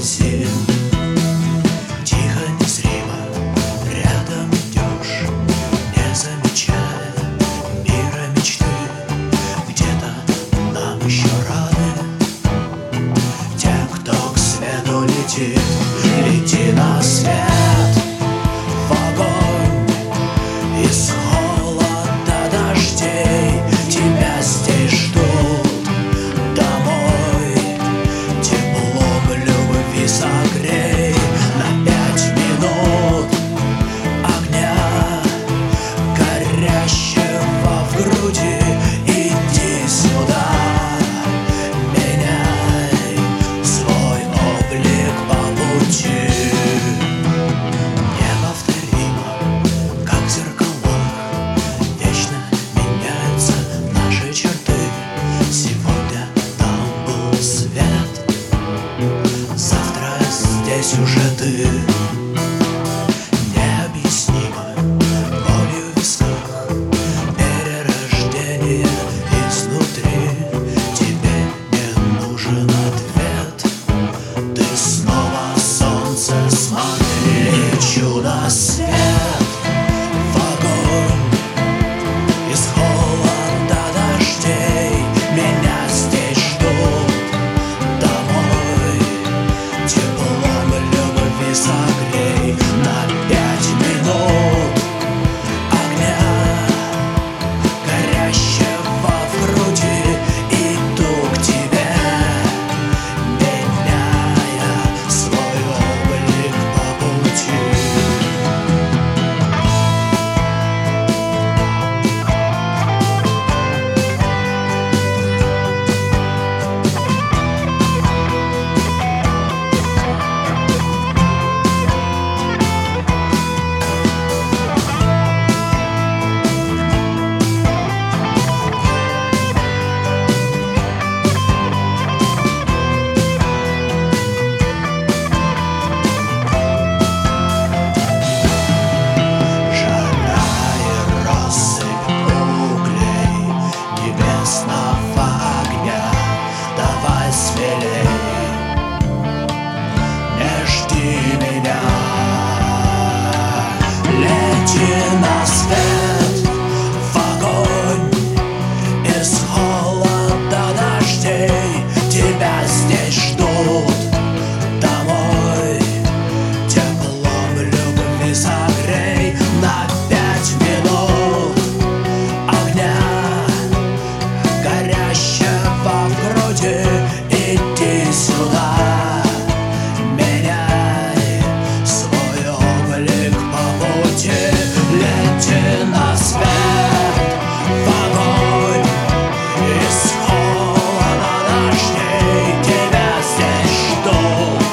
зим. Тихо, незримо рядом идешь, не замечая мира мечты. Где-то нам еще рады те, кто к свету летит. Лети на свет, в огонь, из холода дождей. Тебя здесь ждут домой, теплом любви согрей. На 5 минут огня, горящего в груди. Иди сюда, меняй свой облик по пути. Неповторимо, как в зеркалах, вечно меняются наши черты. Сегодня там был свет, завтра здесь уже ты. Необъяснимо болью в висках, перерождение изнутри. Тебе не нужен ответ, ты снова солнце смотри. Лечу на свет, в огонь, из холода дождей. Меня здесь ждут домой, теплом любви согрей. На 5 минут огня, горящего в груди. Иду к тебе, меняя свой облик по пути. Жара и россыпь углей небесного огня. Давай смелей, не жди меня. Лети на свет, в огонь, из холода дождей. Тебя здесь ждут домой, теплом любви согрей. На 5 минут огня, горящего в груди. Иди сюда, меняй свой облик по пути. Лети на свет, в огонь, из холода дождей. Тебя здесь ждут